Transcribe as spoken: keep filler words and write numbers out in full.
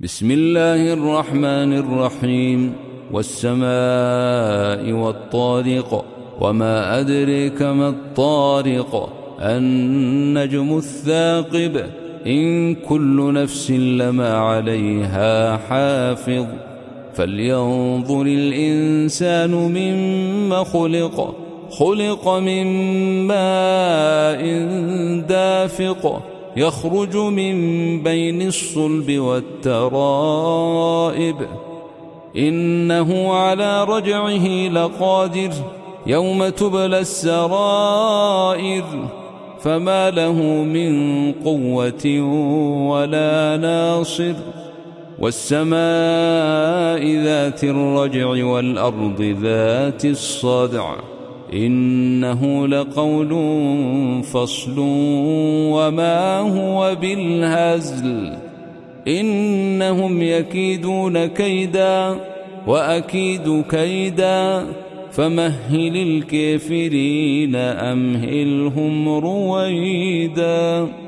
بسم الله الرحمن الرحيم. والسماء والطارق وما أدريك ما الطارق النجم الثاقب إن كل نفس لما عليها حافظ فلينظر الإنسان مما خلق خلق من ماء دافق يخرج من بين الصلب والترائب إنه على رجعه لقادر يوم تبلى السرائر فما له من قوة ولا ناصر والسماء ذات الرجع والأرض ذات الصدع إنه لقول فصل وما هو بالهزل إنهم يكيدون كيدا وأكيد كيدا فمهل الكافرين أمهلهم رويدا.